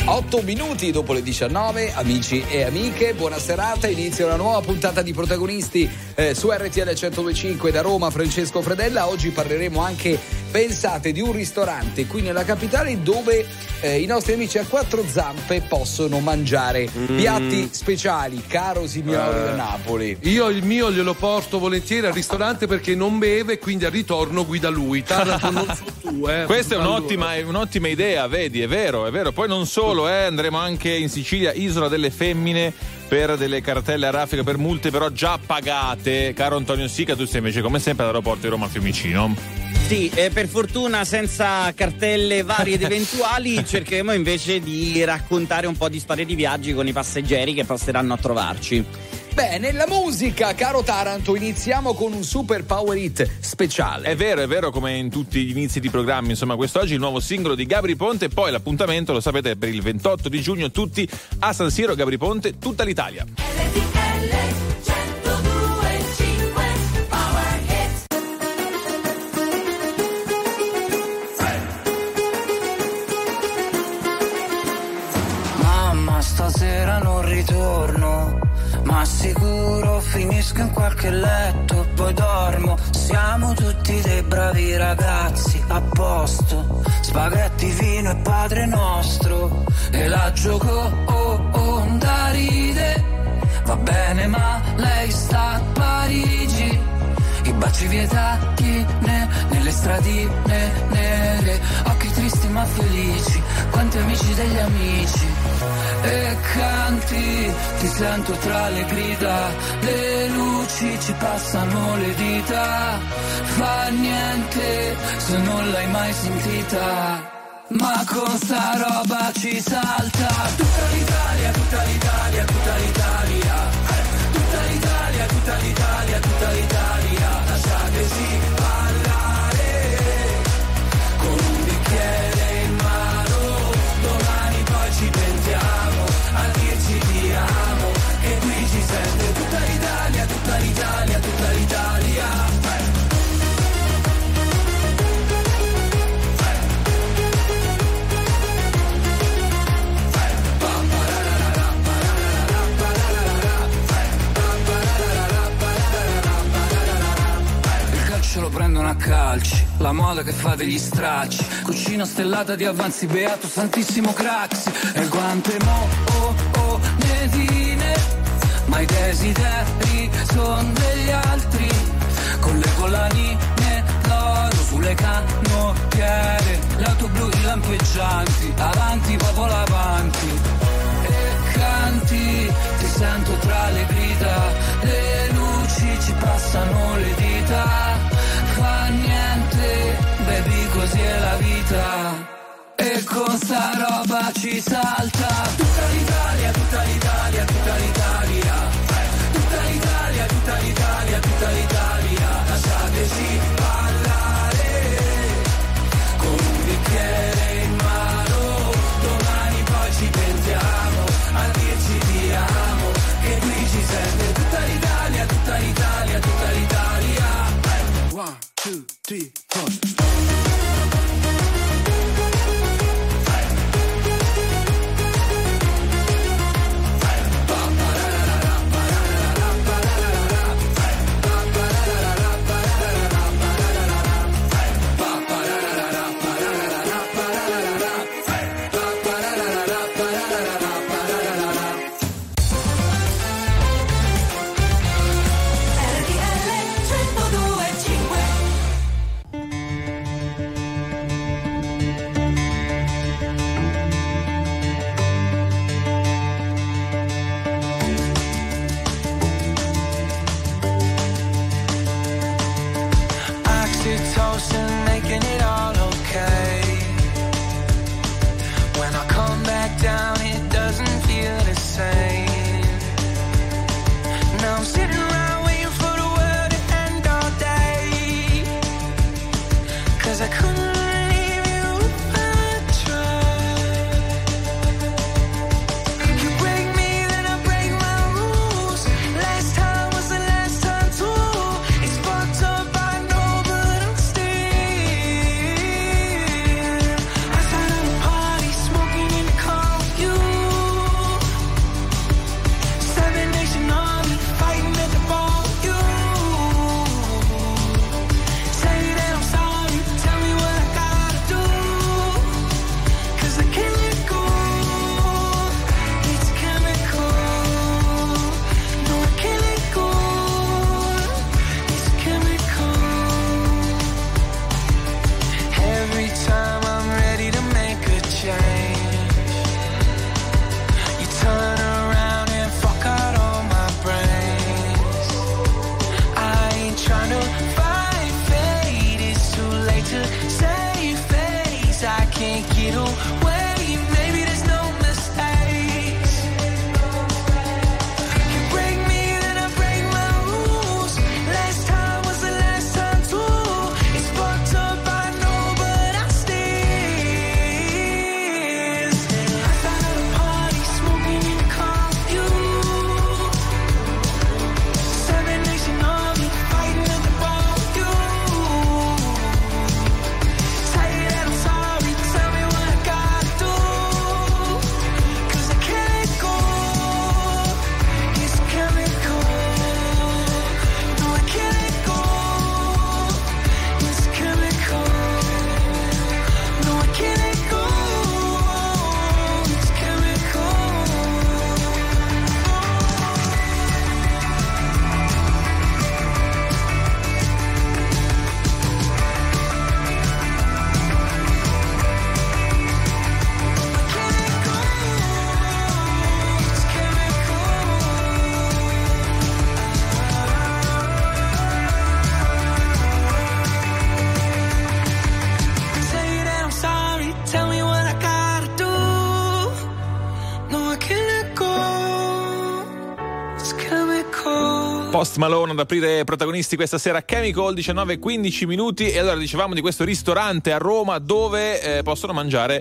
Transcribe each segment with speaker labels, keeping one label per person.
Speaker 1: 8 minuti dopo le 19, amici e amiche, buona serata, inizia una nuova puntata di Protagonisti su RTL 102.5 da Roma, Francesco Fredella. Oggi parleremo anche, pensate, di un ristorante qui nella capitale dove i nostri amici a quattro zampe possono mangiare piatti speciali, caro signore da Napoli.
Speaker 2: Io il mio glielo porto volentieri al ristorante perché non beve, quindi al ritorno guida lui. Taranto non so tu,
Speaker 3: Questa è un'ottima idea, vedi, è vero. Poi non solo, andremo anche in Sicilia, Isola delle Femmine, per delle cartelle a raffica per multe però già pagate. Caro Antonio Sica, tu sei invece come sempre all'aeroporto di Roma Fiumicino.
Speaker 4: Sì, per fortuna senza cartelle varie ed eventuali cercheremo invece di raccontare un po' di storie di viaggi con i passeggeri che passeranno a trovarci.
Speaker 1: Bene, la musica, caro Taranto, iniziamo con un super power hit speciale.
Speaker 3: È vero, come in tutti gli inizi di programmi, insomma, quest'oggi il nuovo singolo di Gabry Ponte e poi l'appuntamento, lo sapete, per il 28 di giugno tutti a San Siro, Gabry Ponte, tutta l'Italia.
Speaker 5: Mamma, stasera non ritorno, ma sicuro finisco in qualche letto, poi dormo. Siamo tutti dei bravi ragazzi, a posto. Spaghetti, vino e Padre Nostro, e la Gioconda ride. Va bene, ma lei sta a Parigi. I baci vietati nelle stradine nere. Occhi tristi ma felici, quanti amici degli amici. E canti, ti sento tra le grida, le luci ci passano le dita. Fa niente se non l'hai mai sentita, ma con sta roba ci salta. Tutta l'Italia, tutta l'Italia, tutta l'Italia. Tutta l'Italia, tutta l'Italia, tutta l'Italia. Lasciateci parlare con un bicchiere in mano. Domani poi ci pentiamo a dirci ti amo, che qui ci sente tutta l'Italia, tutta l'Italia, tutta l'Italia. Lo prendono a calci, la moda che fa degli stracci, cucina stellata di avanzi, beato santissimo Craxi, e quante monetine, ma i desideri son degli altri, con le collanine d'oro sulle canottiere, le auto blu, i lampeggianti, avanti, popolo avanti, e canti, ti sento tra le grida, le luci ci passano le dita. Fa niente, baby, così è la vita. E con sta roba ci salta. Tutta l'Italia, tutta l'Italia, tutta l'Italia. Tutta l'Italia, tutta l'Italia, tutta l'Italia. Lasciateci parlare con un bicchiere in mano. Domani poi ci pentiamo a dirci ti amo, che qui ci sente tutta l'Italia, tutta l'Italia, tutta l'Italia. 1, 2, 3, 4.
Speaker 3: Post Malone ad aprire protagonisti questa sera, Chemical, 19:15 minuti. E allora dicevamo di questo ristorante a Roma dove possono mangiare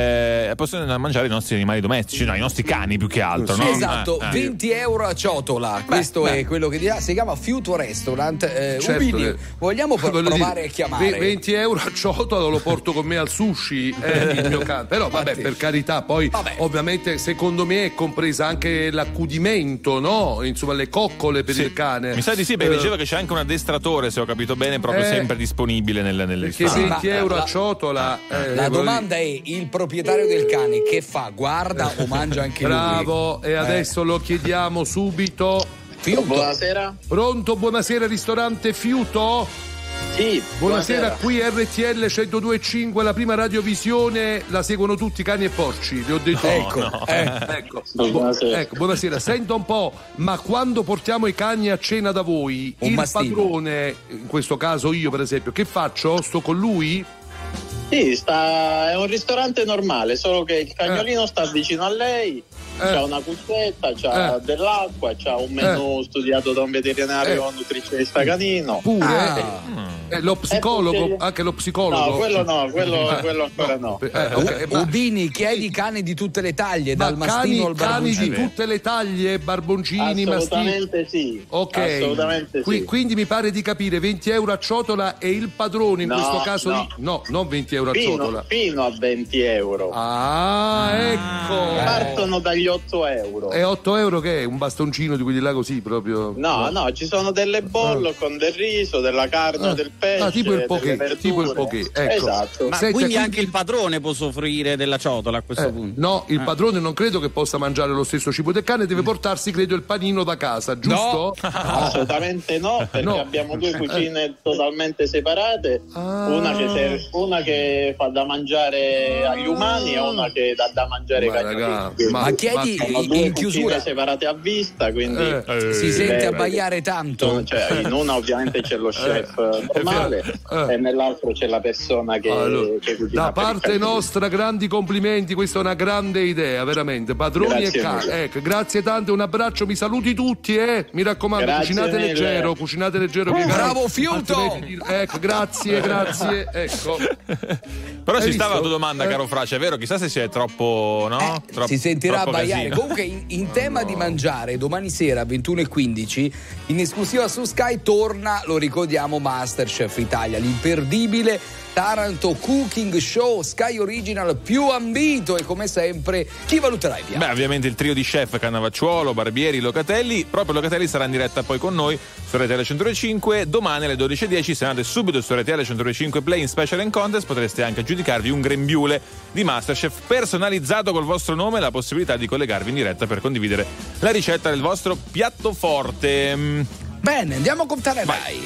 Speaker 3: i nostri animali domestici, no, i nostri cani più che altro, no?
Speaker 1: Esatto, 20 euro a ciotola. Questo è quello che dirà. Si chiama Fiuto Restaurant.
Speaker 2: Certo,
Speaker 1: Ubini, vogliamo provare a chiamare?
Speaker 2: 20 euro a ciotola lo porto con me al sushi, il mio cane. Però vabbè, per carità, poi ovviamente secondo me è compresa anche l'accudimento, no? Insomma, le coccole per il cane.
Speaker 3: Mi sa di sì, perché diceva che c'è anche un addestratore, se ho capito bene, proprio sempre disponibile nelle
Speaker 2: perché 20 euro a ciotola.
Speaker 1: La domanda è: il proprietario del cane che fa? Guarda o mangia anche lui?
Speaker 2: Bravo, e adesso lo chiediamo subito.
Speaker 6: Fiuto. Buonasera.
Speaker 2: Pronto, buonasera, ristorante Fiuto?
Speaker 6: Sì,
Speaker 2: buonasera, qui RTL 102.5, la prima radiovisione, la seguono tutti cani e porci, vi ho detto. Ecco. Buonasera, senta un po', ma quando portiamo i cani a cena da voi, il padrone, in questo caso io per esempio, che faccio? Sto con lui?
Speaker 6: Sì, è un ristorante normale, solo che il cagnolino sta vicino a lei. C'ha una cuffetta, c'ha dell'acqua, c'ha un menù studiato da un veterinario nutrizionista canino.
Speaker 2: Pure? Lo psicologo, anche lo psicologo.
Speaker 6: No, quello ancora no.
Speaker 1: Ubini, chiedi cani di tutte le taglie, dal mastino al barboncino.
Speaker 2: Cani di tutte le taglie, barboncini,
Speaker 6: assolutamente mastini.
Speaker 2: Sì. Ok.
Speaker 6: Assolutamente sì.
Speaker 2: Quindi mi pare di capire 20 euro a ciotola e il padrone in questo caso no, non 20 euro a ciotola.
Speaker 6: Fino a 20 euro.
Speaker 2: Ecco.
Speaker 6: Partono dagli 8 euro.
Speaker 2: E 8 euro che è? Un bastoncino di quelli là così proprio?
Speaker 6: No, ci sono delle bolle con del riso, della carne, del pesce,
Speaker 2: tipo il poké, ecco.
Speaker 6: Esatto.
Speaker 4: Ma quindi anche il padrone può soffrire della ciotola a questo punto?
Speaker 2: No, il padrone non credo che possa mangiare lo stesso cibo del cane, deve portarsi credo il panino da casa, giusto?
Speaker 6: No. Assolutamente no, perché abbiamo due cucine totalmente separate, una che fa da mangiare agli umani e una che dà da mangiare ai cagnolini.
Speaker 1: Ma chiedi in chiusura
Speaker 6: separate a vista, quindi
Speaker 1: si sente abbaiare tanto.
Speaker 6: Cioè, in una ovviamente c'è lo chef normale e nell'altro c'è la persona che cucina.
Speaker 2: Da parte nostra grandi complimenti, questa è una grande idea, veramente. Padroni
Speaker 6: grazie
Speaker 2: e cani. Grazie tante, un abbraccio, mi saluti tutti, mi raccomando,
Speaker 6: grazie
Speaker 2: cucinate leggero.
Speaker 1: Bravo Fiuto!
Speaker 2: Grazie. Ecco.
Speaker 3: Però ci stava la tua domanda, caro Frace, è vero? Chissà se c'è troppo, no?
Speaker 1: Si sentirà abbaiare. Comunque in tema di mangiare, domani sera 21:15 in esclusiva su Sky torna, lo ricordiamo, MasterChef Italia, l'imperdibile Taranto Cooking Show Sky Original più ambito, e come sempre chi valuterà i piatti?
Speaker 3: Ovviamente il trio di chef Cannavacciuolo, Barbieri, Locatelli. Proprio Locatelli sarà in diretta poi con noi su RTL 102.5 domani alle 12:10. Se andate subito su RTL 102.5 Play in Special and Contest potreste anche aggiudicarvi un grembiule di MasterChef personalizzato col vostro nome e la possibilità di collegarvi in diretta per condividere la ricetta del vostro piatto forte.
Speaker 1: Bene, andiamo a contare, vai.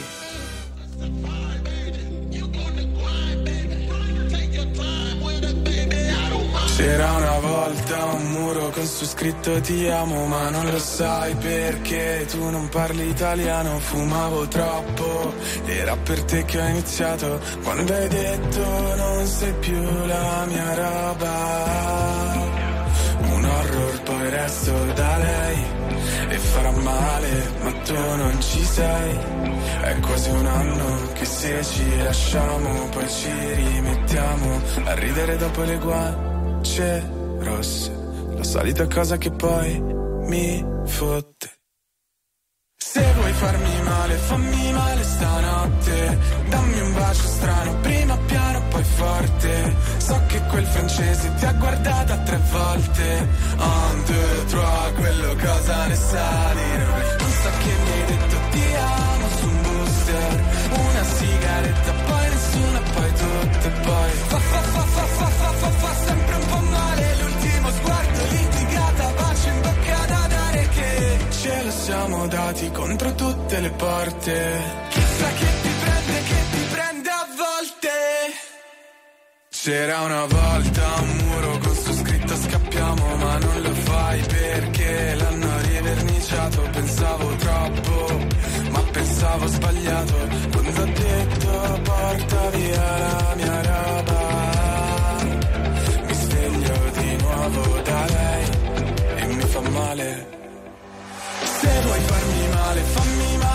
Speaker 7: C'era una volta un muro con su scritto ti amo, ma non lo sai perché tu non parli italiano. Fumavo troppo, era per te che ho iniziato quando hai detto non sei più la mia roba. Un horror, poi resto da lei e farà male, ma tu non ci sei. È quasi un anno che se ci lasciamo poi ci rimettiamo a ridere dopo le guance rosse, la solita cosa che poi mi fotte. Se vuoi farmi male, fammi male stanotte. Dammi un bacio strano, prima piano poi forte. So che quel francese ti ha guardata 3 volte. Un, deux, trois, quello cosa ne sa di noi. Non so che mi hai detto ti amo su un booster. Una sigaretta, poi nessuna, poi tutte, poi fa sempre un po' male. L'ultimo sguardo, litigata, bacio in bocca da dare, che ce lo siamo dati contro tutte le porte. Chissà che ti prende a volte. C'era una volta un muro con su scritto scappiamo, ma non lo fai perché l'hanno riverniciato. Pensavo troppo, ma pensavo sbagliato quando ho detto porta via la mia roba. Mi sveglio di nuovo da lei e mi fa male. Se vuoi farmi male, fammi male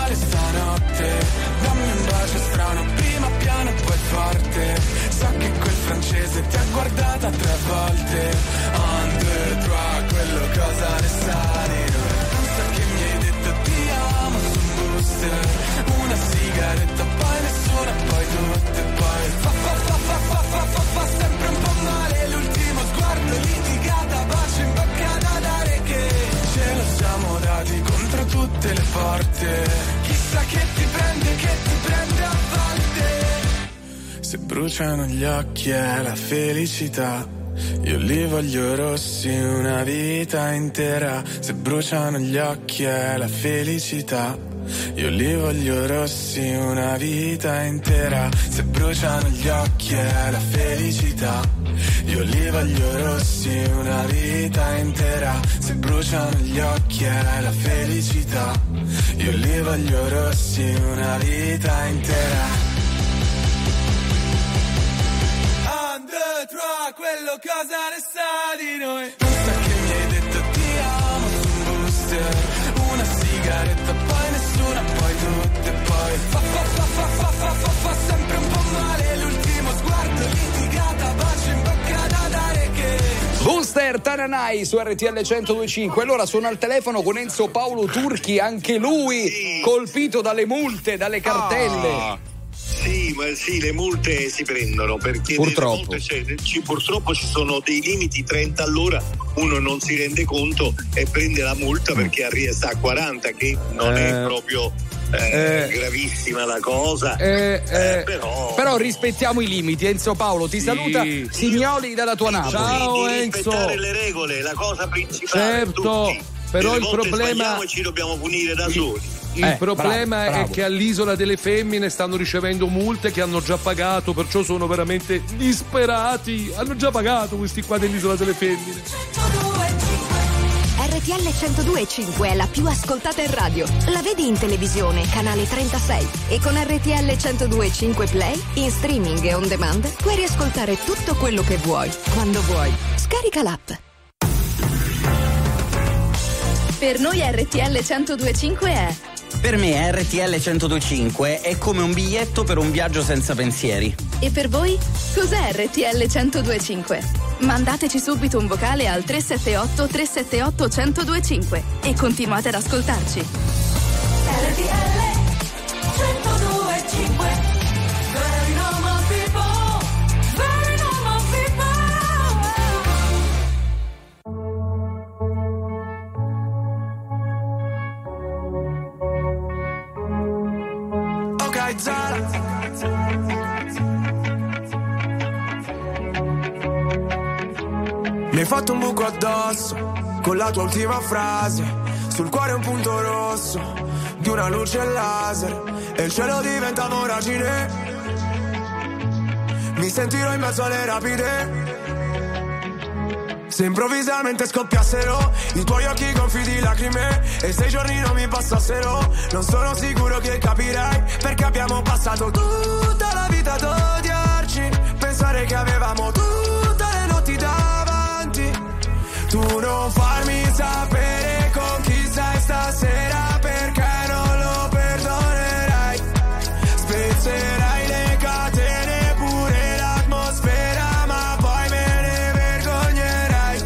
Speaker 7: booster, una sigaretta, poi nessuna, poi tutte, poi fa sempre un po' male l'ultimo sguardo, litigata, bacio in bocca da dare, che ce lo siamo dati contro tutte le porte, chissà che ti prende a volte. Se bruciano gli occhi è la felicità, io li voglio rossi una vita intera. Se bruciano gli occhi è la felicità, io li voglio rossi una vita intera. Se bruciano gli occhi è la felicità, io li voglio rossi una vita intera. Se bruciano gli occhi è la felicità, io li voglio rossi una vita intera. Quello cosa ne sa di noi? Non sa che mi hai detto ti amo su un booster, una sigaretta, poi nessuna, poi tutte, poi fa sempre un po' male l'ultimo sguardo, litigata, bacio in bocca da dare, che
Speaker 1: Booster Tananai su RTL 102.5. Allora sono al telefono con Enzo Paolo Turchi, anche lui colpito dalle multe, dalle cartelle.
Speaker 8: Sì, ma sì, le multe si prendono perché
Speaker 1: purtroppo
Speaker 8: purtroppo ci sono dei limiti 30 all'ora, uno non si rende conto e prende la multa perché sta a 40, che non è proprio gravissima la cosa,
Speaker 1: però rispettiamo i limiti. Enzo Paolo ti saluta Signoli dalla tua Napoli.
Speaker 2: Ciao
Speaker 8: di
Speaker 2: Enzo.
Speaker 8: rispettare le regole, la cosa principale.
Speaker 2: Certo,
Speaker 8: tutti.
Speaker 2: però il
Speaker 8: volte
Speaker 2: problema
Speaker 8: ci dobbiamo punire da soli.
Speaker 2: Il problema
Speaker 1: bravo.
Speaker 2: è che all'Isola delle Femmine stanno ricevendo multe che hanno già pagato, perciò sono veramente disperati. Hanno già pagato questi qua dell'Isola delle Femmine.
Speaker 9: RTL 102.5 è la più ascoltata in radio. La vedi in televisione, canale 36. E con RTL 102.5 Play, in streaming e on demand, puoi riascoltare tutto quello che vuoi, quando vuoi. Scarica l'app.
Speaker 10: Per noi RTL 102.5 è...
Speaker 4: Per me RTL 102.5 è come un biglietto per un viaggio senza pensieri.
Speaker 10: E per voi? Cos'è RTL 102.5? Mandateci subito un vocale al 378 378 1025 e continuate ad ascoltarci. RTL 102.5. Very normal people, very normal
Speaker 7: people. Ok, Zara. Mi hai fatto un buco addosso con la tua ultima frase, sul cuore un punto rosso di una luce laser e il cielo diventa voragine. Mi sentirò in mezzo alle rapide. Se improvvisamente scoppiassero i tuoi occhi gonfi di lacrime e 6 giorni non mi passassero, non sono sicuro che capirai perché abbiamo passato tutta la vita ad odiarci, pensare che avevamo tutte le notti davanti. Tu non farmi sapere con chi stai stasera perché non lo perdonerai. Spezzerai le catene, pure l'atmosfera, ma poi me ne vergognerai.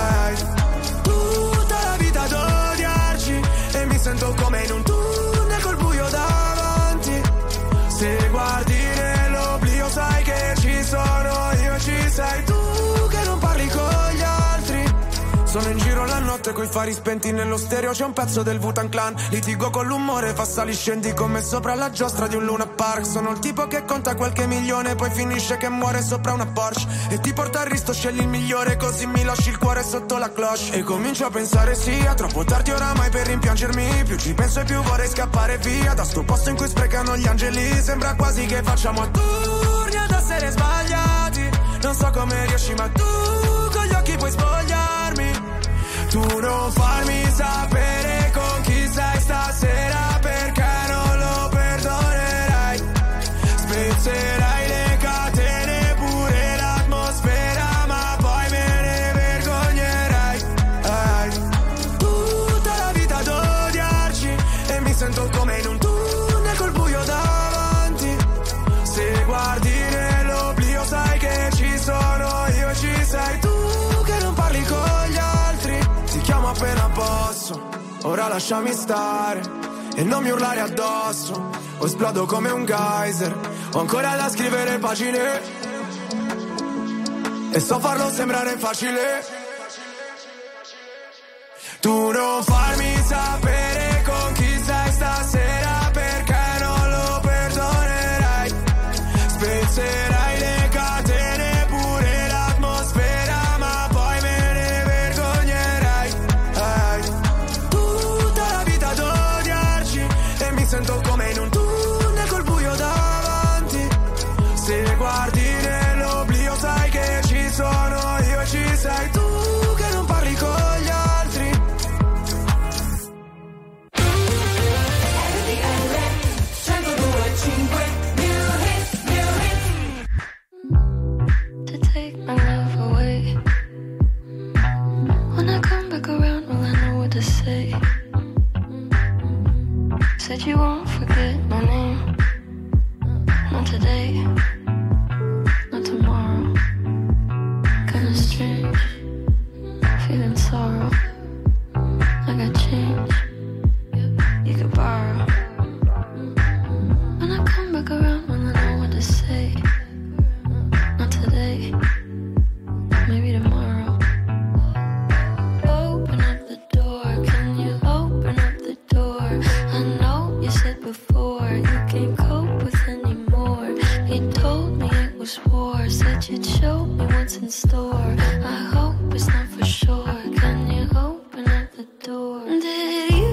Speaker 7: Tutta la vita ad odiarci e mi sento come in un tunnel col buio davanti. Se guardi nell'oblio sai che ci sono io e ci sei tu che non parli con gli altri. Sono in giro la notte coi fari spenti, nello stereo c'è un pezzo del Wu-Tang Clan. Litigo con l'umore, fa sali scendi come sopra la giostra di un Luna Park. Sono il tipo che conta qualche milione, poi finisce che muore sopra una Porsche. E ti porta a risto, scegli il migliore, così mi lasci il cuore sotto la cloche. E comincio a pensare sia troppo tardi oramai per rimpiangermi. Più ci penso e più vorrei scappare via da sto posto in cui sprecano gli angeli. Sembra quasi che facciamo a turni ad essere sbagliati. Non so come riesci ma tu con gli occhi puoi spogliarmi. Tu non farmi sapere con chi sei stasera perché non lo perdonerai. Spezzerai le catene, pure l'atmosfera, ma poi me ne vergognerai. Tutta la vita ad odiarci e mi sento come in un tunnel col buio davanti. Se guardi nell'oblio sai che ci sono io e ci sei tu che non parli con gli altri. Ti chiamo appena posso, ora lasciami stare e non mi urlare addosso, o esplodo come un geyser. Ho ancora da scrivere pagine e so farlo sembrare facile. Tu non farmi sapere con chi stai stasera, perché non lo perdonerai. Spezzerai le catene, pure l'atmosfera, ma poi me ne vergognerai. Tutta la vita ad odiarci e mi sento come in un tunnel col buio davanti. Se guardi nell'oblio sai che ci sono io e ci sei tu, che non parli con gli altri.
Speaker 11: To take my love away. When I come back around, will I know what to say? Said you won't forget my name. Not today, not tomorrow. Kinda strange, feeling sorrow. I got change you could borrow. When I come back around, will I know what to say? Not today, maybe tomorrow. Open up the door, can you open up the door? I know you said before you can't cope with anymore. You told me it was war, said you'd show me what's in store. I hope it's not for sure, can you open up the door? Did you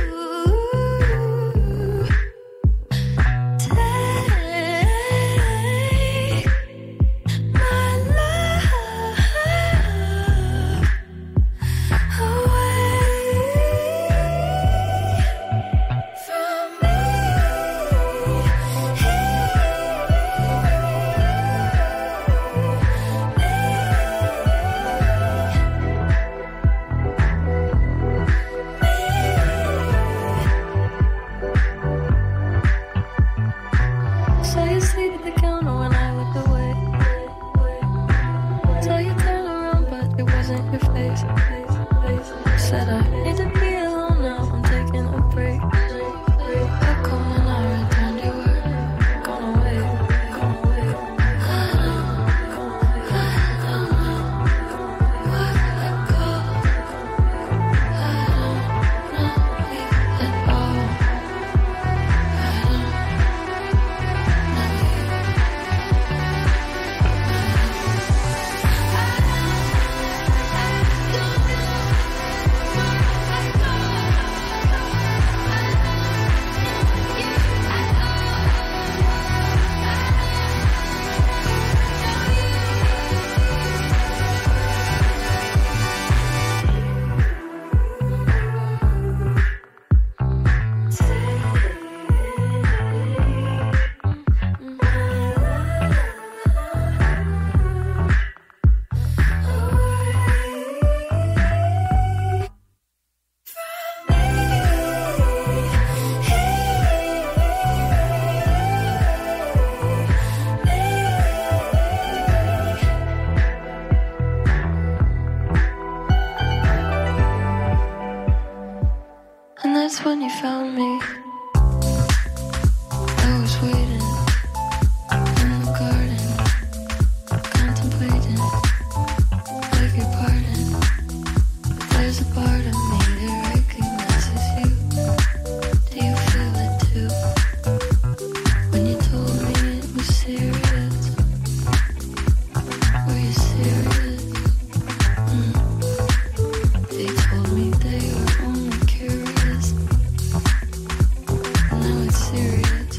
Speaker 11: when you found me, I was waiting in the garden, contemplating, beg your pardon, but there's a part of me that recognizes you. Do you feel it too? When you told me it was serious, were you serious? They told me they were only curious. Now it's serious.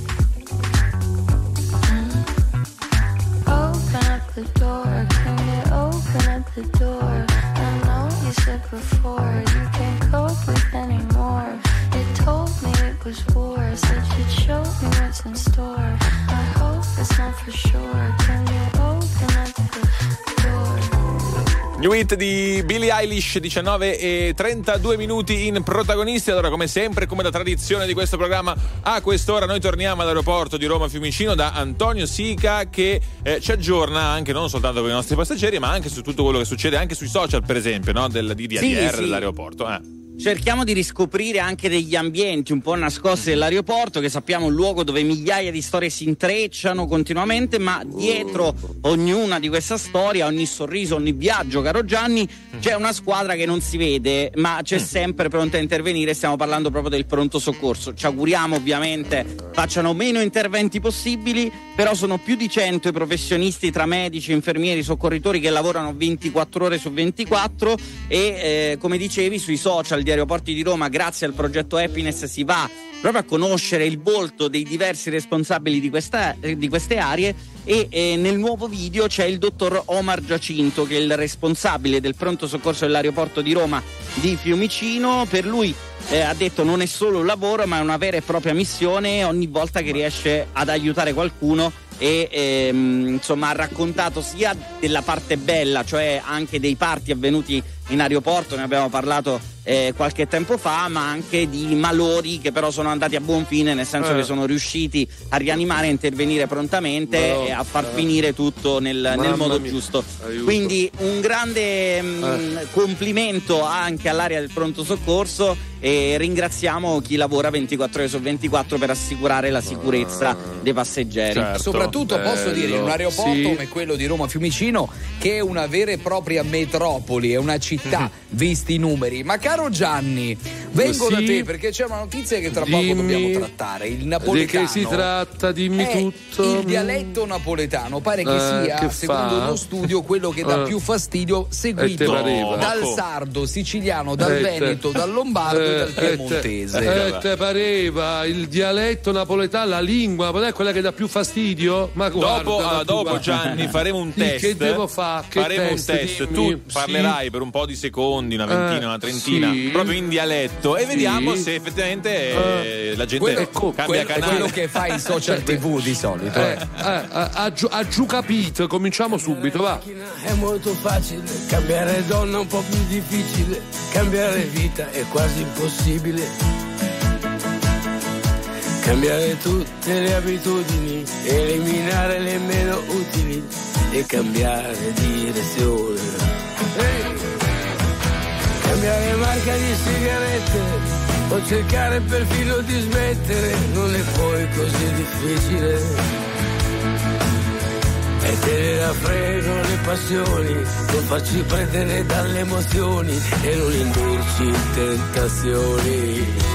Speaker 11: Open up the door, can you open up the door? I know you said before you can't cope with anymore. You told me it was war, said you'd show me what's in store. I hope it's not for sure. Can you open up the door?
Speaker 3: New hit di Billie Eilish, 19:32 in Protagonisti. Allora, come sempre, come da tradizione di questo programma, a quest'ora noi torniamo all'aeroporto di Roma Fiumicino da Antonio Sica, che ci aggiorna anche non soltanto con i nostri passeggeri, ma anche su tutto quello che succede anche sui social, per esempio, no? Di ADR, dell'aeroporto.
Speaker 4: cerchiamo di riscoprire anche degli ambienti un po' nascosti dell'aeroporto, che sappiamo è un luogo dove migliaia di storie si intrecciano continuamente, ma dietro ognuna di questa storia, ogni sorriso, ogni viaggio, caro Gianni, c'è una squadra che non si vede, ma c'è sempre pronta a intervenire. Stiamo parlando proprio del pronto soccorso. Ci auguriamo ovviamente facciano meno interventi possibili, però sono più di 100 i professionisti tra medici, infermieri, soccorritori che lavorano 24 ore su 24 e come dicevi sui social di Aeroporti di Roma, grazie al progetto Happiness, si va proprio a conoscere il volto dei diversi responsabili di queste aree e nel nuovo video c'è il dottor Omar Giacinto, che è il responsabile del pronto soccorso dell'aeroporto di Roma di Fiumicino. Per lui ha detto non è solo un lavoro, ma è una vera e propria missione ogni volta che riesce ad aiutare qualcuno e insomma ha raccontato sia della parte bella, cioè anche dei parti avvenuti in aeroporto, ne abbiamo parlato qualche tempo fa, ma anche di malori che però sono andati a buon fine, nel senso che sono riusciti a rianimare, a intervenire prontamente e a far finire tutto nel modo giusto. Quindi un grande complimento anche all'area del pronto soccorso e ringraziamo chi lavora 24 ore su 24 per assicurare la sicurezza dei passeggeri.
Speaker 1: Certo, soprattutto posso dire in un aeroporto come quello di Roma Fiumicino, che è una vera e propria metropoli, è una città visti i numeri. Ma caro Gianni, vengo da te perché c'è una notizia che tra poco dobbiamo trattare. Il napoletano.
Speaker 2: Di che si tratta? Dimmi tutto.
Speaker 1: Il dialetto napoletano pare che sia, secondo uno studio, quello che dà più fastidio, seguito dal sardo, siciliano, dal veneto, dal lombardo e dal piemontese.
Speaker 2: Te pareva il dialetto napoletano, la lingua non è quella che dà più fastidio? Ma guarda,
Speaker 3: dopo Gianni faremo un test.
Speaker 2: Che devo fare?
Speaker 3: Faremo un test. Tu parlerai per un po' di secondi, una ventina, una trentina, proprio in dialetto, e vediamo se effettivamente la gente cambia canale.
Speaker 1: È quello che fa in social TV di solito.
Speaker 2: Ha giù capito, cominciamo subito, va.
Speaker 12: È molto facile, cambiare donna è un po' più difficile, cambiare vita è quasi impossibile. Cambiare tutte le abitudini, eliminare le meno utili e cambiare direzione. Cambiare marca di sigarette o cercare perfino di smettere, non è poi così difficile. E tenere a freno le passioni, non farci prendere dalle emozioni e non indurci in tentazioni.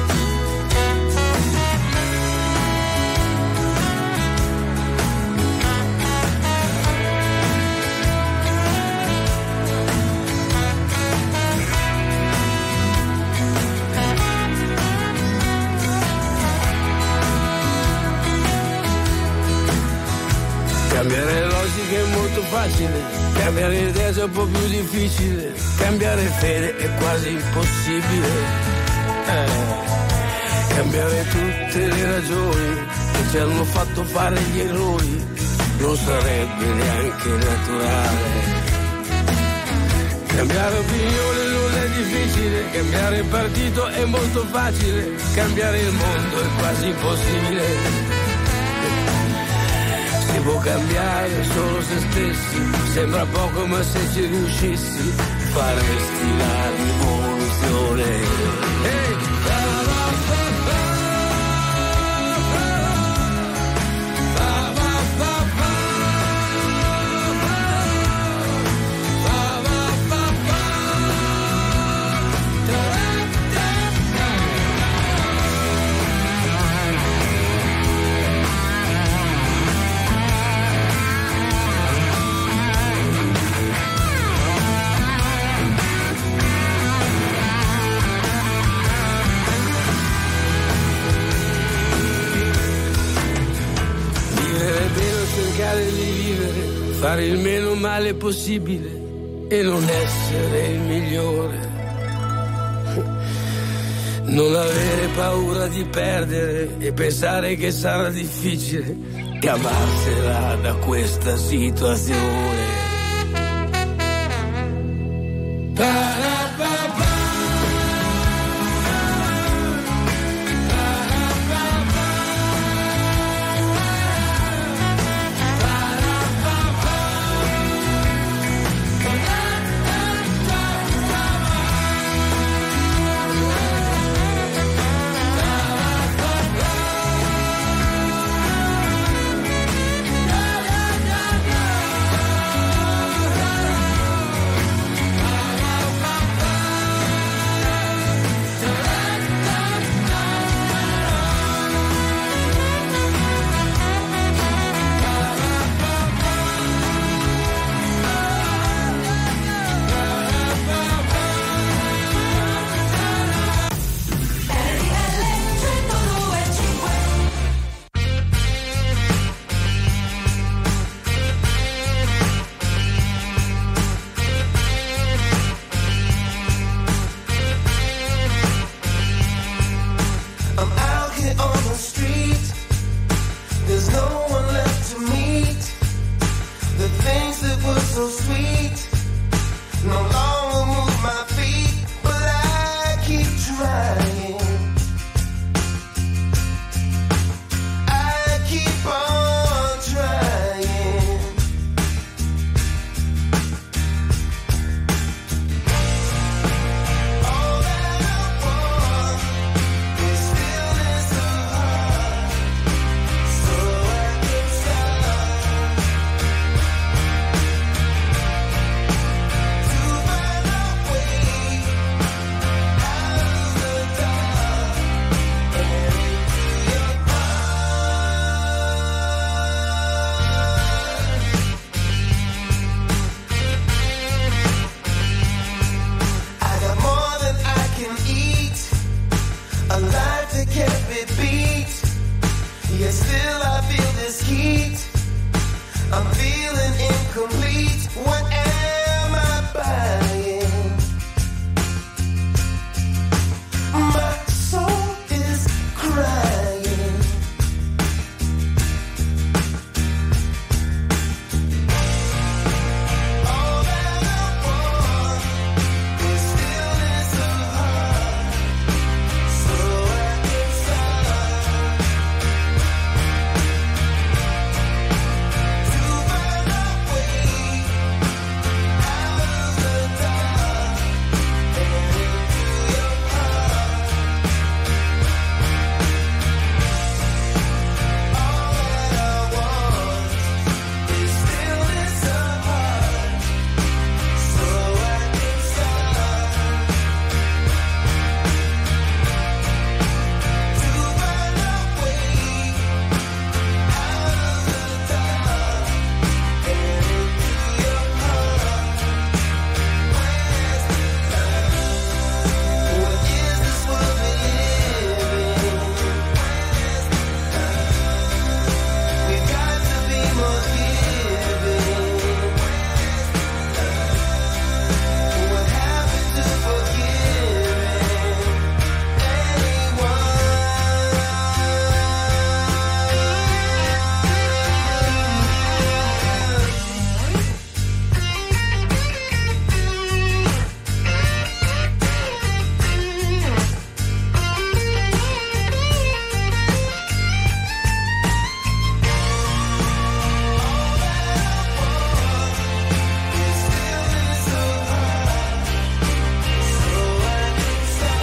Speaker 12: Cambiare logica è molto facile, cambiare idea è un po' più difficile, cambiare fede è quasi impossibile. Cambiare tutte le ragioni che ci hanno fatto fare gli errori non sarebbe neanche naturale. Cambiare opinione non è difficile, cambiare partito è molto facile, cambiare il mondo è quasi impossibile. Si può cambiare solo se stessi, sembra poco ma se ci riuscissi faresti la rivoluzione. Cercare di vivere, fare il meno male possibile e non essere il migliore. Non avere paura di perdere e pensare che sarà difficile cavarsela da questa situazione.
Speaker 13: so sweet. No longer move my feet, but I keep trying. I keep on trying. All that I want is stillness of heart, so I can start to find a way out of the dark and into your I got more than I can eat, a life that can't be beat. Yet still I feel this heat. I'm feeling incomplete. What am I buying? My soul is crying. All that I want is stillness of heart, so I can start to find a way out of the dark and into your heart. All that I want is stillness of heart, so I can start to find a way out of the dark and into your heart. Where's the love? What is this world we live in? Where's the love? We've got to be more giving. Where's the love? What happened to forgiving anyone? Is stillness of heart, so I can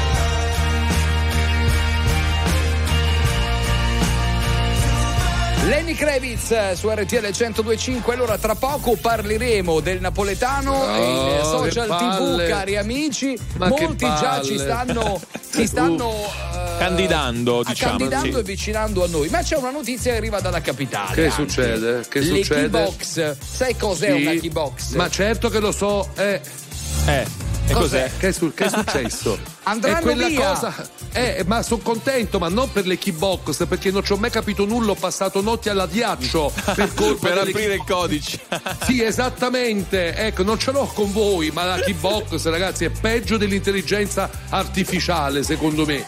Speaker 1: Lenny Kravitz su RTL 102.5. Allora tra poco parleremo del napoletano in social
Speaker 2: che
Speaker 1: TV,
Speaker 2: palle.
Speaker 1: cari amici.
Speaker 2: Ma che
Speaker 1: Molti già ci
Speaker 2: palle.
Speaker 1: stanno
Speaker 3: Candidando, diciamo.
Speaker 1: candidando
Speaker 3: Sì.
Speaker 1: e avvicinando a noi. Ma c'è una notizia che arriva dalla capitale.
Speaker 2: Che
Speaker 1: anche.
Speaker 2: succede? Che
Speaker 1: Le
Speaker 2: succede?
Speaker 1: keybox. Sai cos'è
Speaker 2: Sì.
Speaker 1: una keybox?
Speaker 2: Ma certo che lo so.
Speaker 3: E cos'è?
Speaker 2: Che è successo?
Speaker 1: Andranno
Speaker 2: è quella
Speaker 1: via.
Speaker 2: cosa. Ma sono contento, ma non per le keybox, perché non ci ho mai capito nulla. Ho passato notti all'addiaccio per colpa
Speaker 3: Per
Speaker 2: delle
Speaker 3: aprire il codice.
Speaker 2: Sì, esattamente. Ecco, non ce l'ho con voi, ma la keybox, ragazzi, è peggio dell'intelligenza artificiale, secondo me.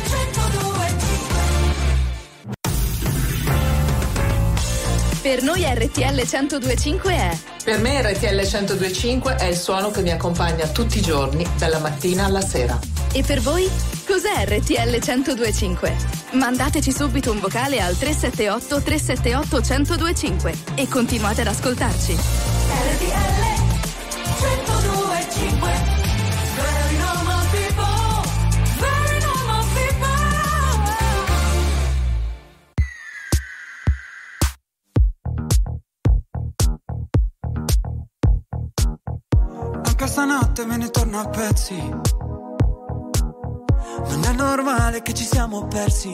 Speaker 10: Per noi RTL 102.5 è
Speaker 14: Per me RTL 102.5 è il suono che mi accompagna tutti i giorni, dalla mattina alla sera.
Speaker 10: E per voi? Cos'è RTL 102.5? Mandateci subito un vocale al 378 378 1025 e continuate ad ascoltarci.
Speaker 13: RTL 102.5. Very normal people, very normal people.
Speaker 5: Anche stanotte me ne torno a pezzi. Non è normale che ci siamo persi.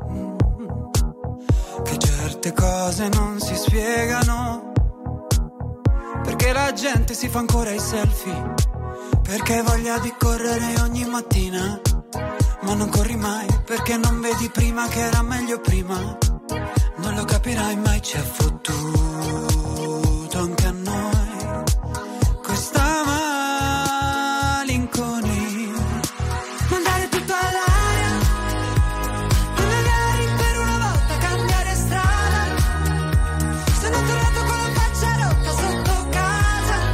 Speaker 5: Che certe cose non si spiegano. Perché la gente si fa ancora i selfie. Perché hai voglia di correre ogni mattina. Ma non corri mai perché non vedi prima che era meglio prima. Non lo capirai mai, ci ha fottuto anche a noi questa malinconia. Mandare tutto all'aria e magari per una volta cambiare strada. Se non tornato con la faccia rotta sotto casa,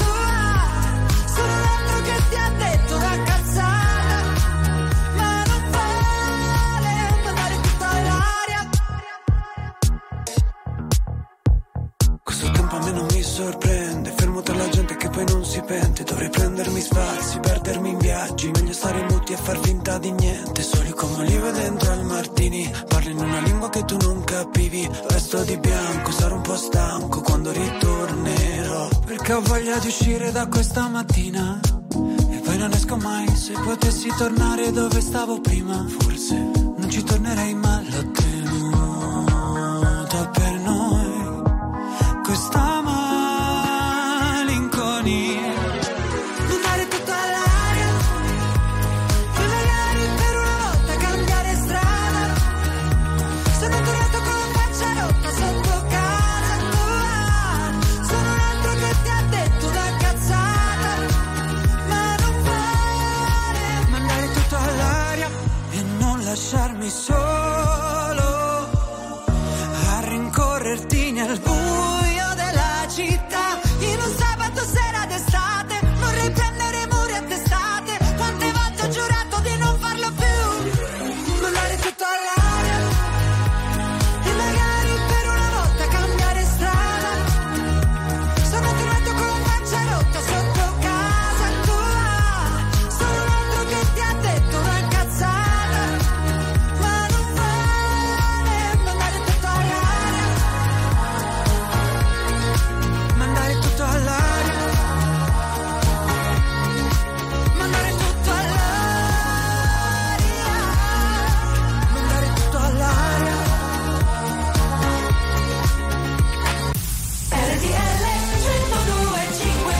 Speaker 13: sorprende, fermo tra la gente che poi non si pente. Dovrei prendermi spazi, perdermi in viaggi, meglio stare muti e far finta di niente. Soli come olive dentro al martini, parli in una lingua che tu non capivi. Vesto di bianco, sarò un po' stanco quando ritornerò, perché ho voglia di uscire da questa mattina e poi non esco mai. Se potessi tornare dove stavo prima, forse non ci tornerei, ma l'ho tenuta per noi questa malinconia. Mandare tutto all'aria, poi magari per una volta cambiare strada. Sono tornato con la faccia rotta sotto casa tua. Sono un altro che ti ha detto una cazzata, ma non fare. Mandare tutto all'aria e non lasciarmi solo a rincorrerti nel buio della città. In un sabato sera d'estate vorrei prendere muri a testate. Quante volte ho giurato di non farlo più. Mandare tutto all'aria e magari per una volta cambiare strada. Sono tornato con la faccia rotta sotto casa tua. Sono un altro che ti ha detto una cazzata, ma non vale. Mandare tutto all'aria, mandare tutto all'aria, mandare tutto all'aria, mandare tutto all'aria. RTL 102.5.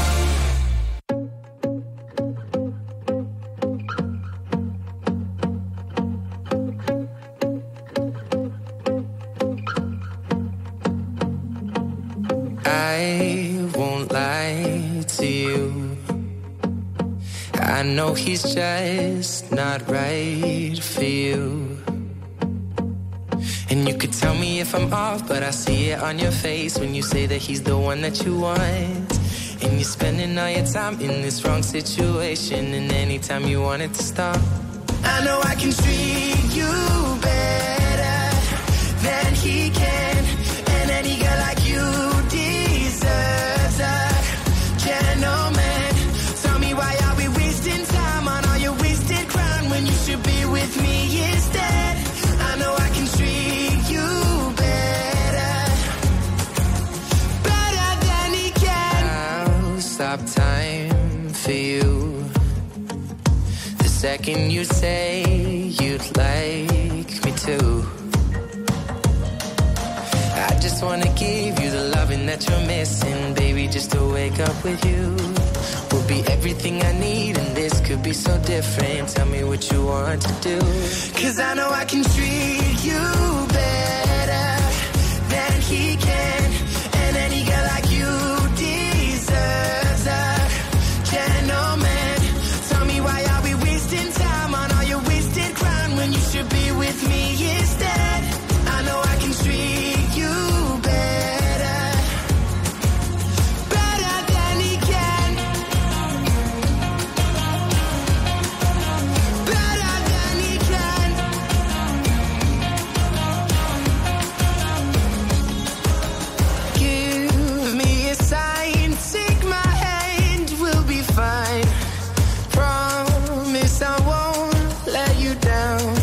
Speaker 5: I won't lie to you. I know he's just not right for you. And you could tell me if I'm off, but I see it on your face when you say that he's the one that you want. And you're spending all your time in this wrong situation, and anytime you want it to stop. I know I can treat you better than he can, and any girl like you deserves a gentleman. Tell me, why are we wasting time on all your wasted crown when you should be with me instead? I know I can treat you better, better than he can. I'll stop time for you the second you say you'd like me to. I just wanna give you the loving that you're missing, baby, just to wake up with you. Will be everything I need, and this could be so different. Tell me what you want to do, 'cause I know I can treat you better than he can, and any girl like you deserves a gentleman. Tell me, why are we wasting time on all your wasted crown when you should be with me instead? I know I can treat you better, better than he can, better than he can. Give me a sign, take my hand, we'll be fine. Promise I won't let you down.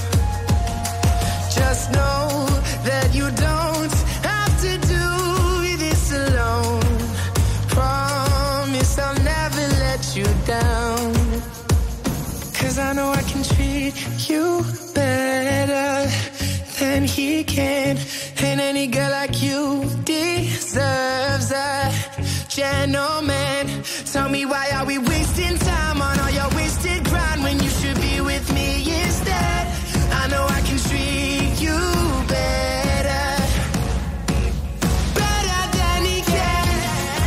Speaker 5: Just know that you don't have to do this alone. Promise I'll never let you down. 'Cause I know I can treat you better than he can, and any girl like you deserves a gentleman. Tell me, why are we wasting time on all your wasted grind when you should be with me instead? I know I can treat you better, better than he can.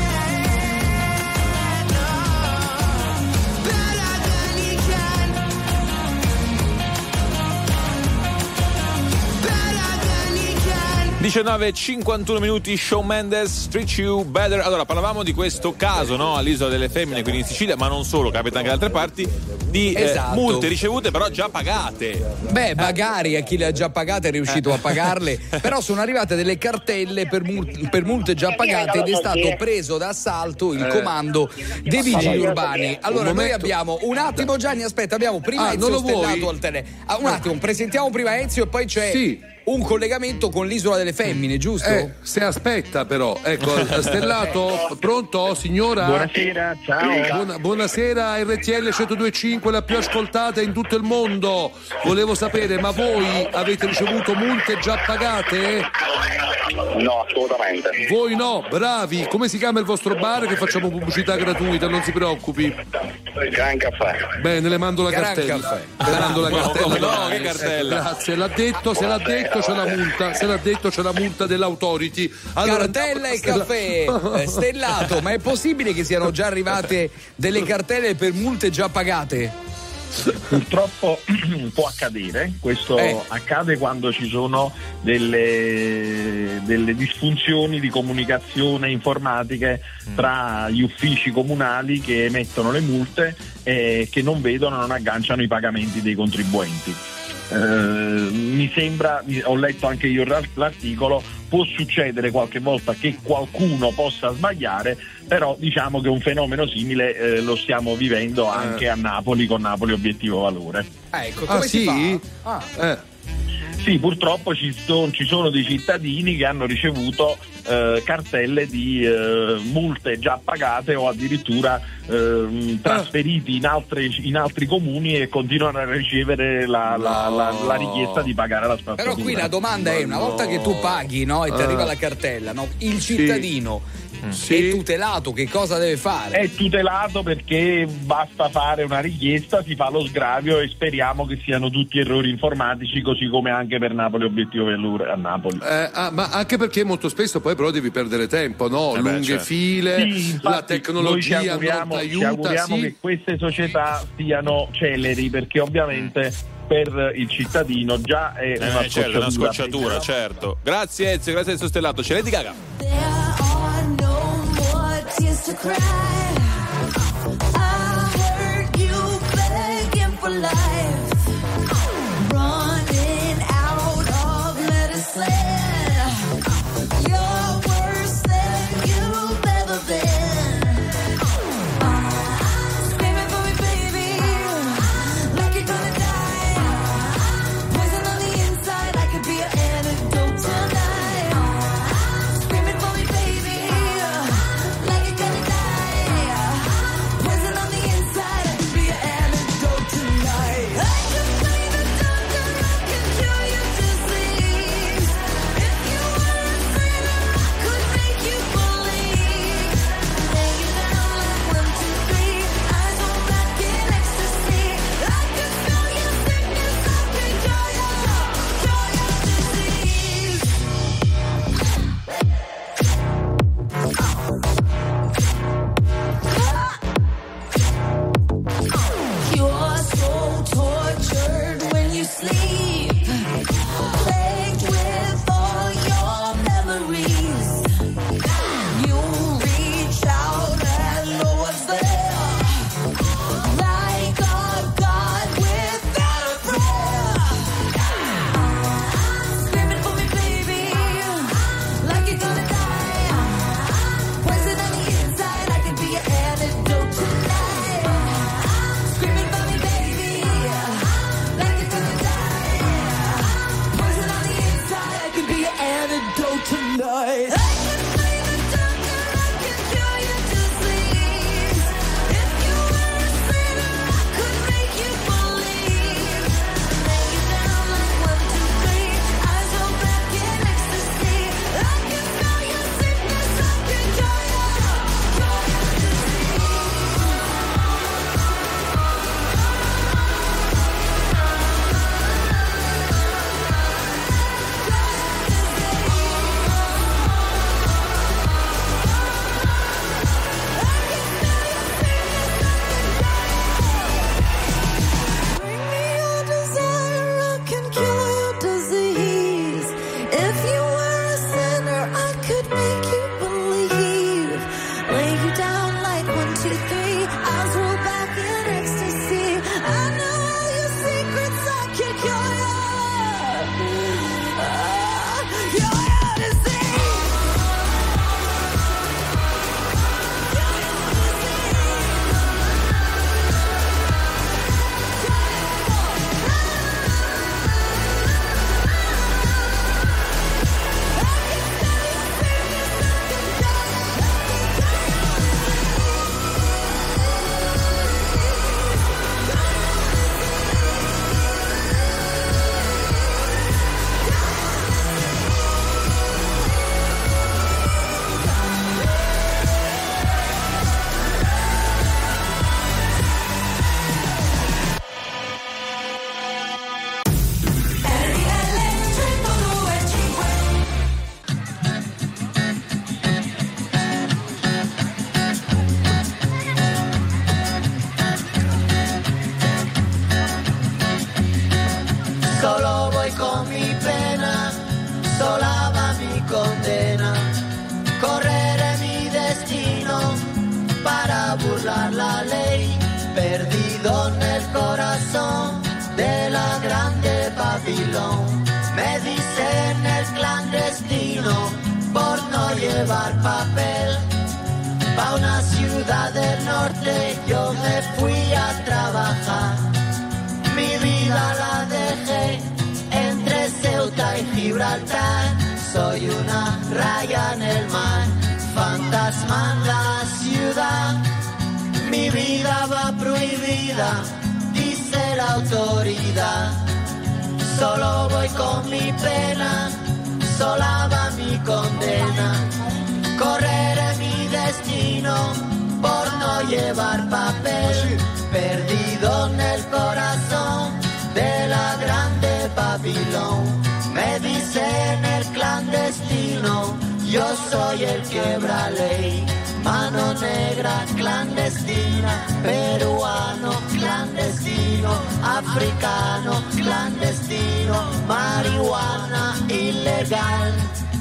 Speaker 5: No, better than he can, better than he can.
Speaker 3: 19:51, Shawn Mendes, Treat You Better. Allora, parlavamo di questo caso, no, all'Isola delle Femmine, quindi in Sicilia, ma non solo, capita anche da altre parti, di multe ricevute però già pagate.
Speaker 1: Beh, magari a chi le ha già pagate è riuscito a pagarle, però sono arrivate delle cartelle per multe già pagate ed è stato preso d'assalto il comando dei vigili urbani. Allora, noi abbiamo un attimo, Gianni, aspetta, abbiamo prima Ezio Stellato al telefono. Un attimo, presentiamo prima Ezio e poi c'è un collegamento con l'Isola delle Femmine, giusto?
Speaker 2: Se aspetta però, ecco, Stellato, pronto signora?
Speaker 15: Buonasera, ciao.
Speaker 2: Buonasera, RTL 102.5, la più ascoltata in tutto il mondo. Volevo sapere, ma voi avete ricevuto multe già pagate?
Speaker 15: No, assolutamente.
Speaker 2: Voi no, bravi. Come si chiama il vostro bar che facciamo pubblicità gratuita, non si preoccupi.
Speaker 15: Gran Caffè.
Speaker 2: Bene, le mando la cartella. Le mando la cartella.
Speaker 3: No, che cartella?
Speaker 2: Grazie, se l'ha detto c'è la multa. Se l'ha detto c'è la multa dell'autority. Allora,
Speaker 1: cartella e caffè. Stellato, ma è possibile che siano già arrivate delle cartelle per multe già pagate?
Speaker 15: Purtroppo può accadere, questo accade quando ci sono delle disfunzioni di comunicazione informatiche tra gli uffici comunali che emettono le multe e che non vedono, non agganciano i pagamenti dei contribuenti. Mi sembra, ho letto anche io l'articolo, può succedere qualche volta che qualcuno possa sbagliare, però diciamo che un fenomeno simile lo stiamo vivendo anche a Napoli con Napoli Obiettivo Valore.
Speaker 1: Ecco, come si fa?
Speaker 15: Sì, purtroppo ci sono dei cittadini che hanno ricevuto cartelle di multe già pagate o addirittura trasferiti in altri comuni e continuano a ricevere la richiesta di pagare la spazzatura.
Speaker 1: Però qui la domanda è, una volta che tu paghi, no, e ti arriva la cartella, no, il cittadino è tutelato, che cosa deve fare?
Speaker 15: È tutelato perché basta fare una richiesta, si fa lo sgravio e speriamo che siano tutti errori informatici, così come anche per Napoli Obiettivo Valore a Napoli.
Speaker 2: Ma anche perché molto spesso poi però devi perdere tempo, no? Lunghe file, la tecnologia non ti aiuta.
Speaker 15: Ci auguriamo che queste società siano celeri, perché ovviamente per il cittadino già è
Speaker 3: una scocciatura, certo. Grazie Ezio, grazie Ezio Stellato. C'è Lady Gaga.
Speaker 11: To cry, I heard you begging for life, running out of medicine. You're worse than you've ever been. Screaming for me, baby, like you're gonna die. Poison on the inside, I could be an antidote tonight. Screaming for me, baby, like you're gonna die.
Speaker 5: llevar papel. Pa' una ciudad del norte yo me fui a trabajar. Mi vida la dejé entre Ceuta y Gibraltar. Soy una raya en el mar, fantasma en la ciudad. Mi vida va prohibida, dice la autoridad. Solo voy con mi pena, sola va mi condena. Correré mi destino por no llevar papel. Perdido en el corazón de la grande Babilón. Me dicen el clandestino, yo soy el quebra ley. Mano negra clandestina, peruano clandestino, africano clandestino, marihuana ilegal.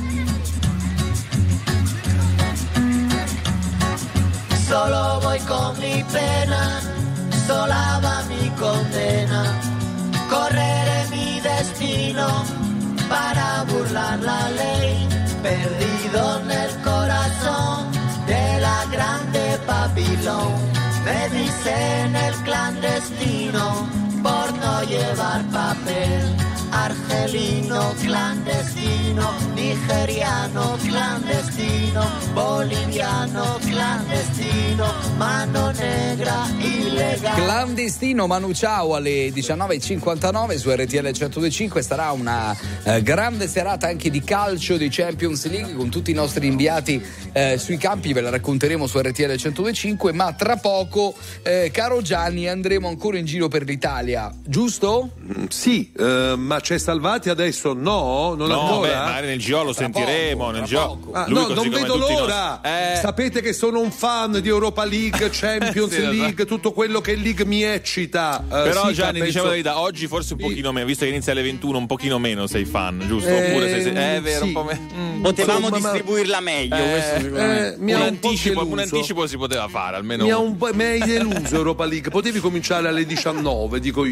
Speaker 5: Solo voy con mi pena, sola va mi condena. Correré mi destino para burlar la ley. Perdido en el corazón de la grande Babilón. Me dicen el clandestino por no llevar papel. Argelino clandestino, nigeriano clandestino, boliviano clandestino, mano negra ilegal.
Speaker 1: Clandestino, Manu Ciao alle 19.59 su RTL 102.5. Sarà una grande serata anche di calcio, di Champions League, con tutti i nostri inviati sui campi. Ve la racconteremo su RTL 102.5, ma tra poco, caro Gianni, andremo ancora in giro per l'Italia, giusto?
Speaker 2: Sì, ma c'è Salvati adesso? No, non ancora.
Speaker 3: Beh, magari nel GO lo sentiremo. Nel GO.
Speaker 2: No, non vedo l'ora. Sapete che sono un fan di Europa League, Champions
Speaker 3: sì,
Speaker 2: League, tutto quello che League mi eccita.
Speaker 3: Però
Speaker 2: sì,
Speaker 3: Gianni, diciamo la verità, oggi forse un pochino meno, visto che inizia alle 21, un pochino meno sei fan, giusto? Oppure sei è vero,
Speaker 2: sì.
Speaker 3: un po' meno.
Speaker 4: Potevamo distribuirla meglio, questo sicuramente.
Speaker 3: Un anticipo si poteva fare, almeno.
Speaker 2: Mi hai deluso Europa League, potevi cominciare alle 19, dico io.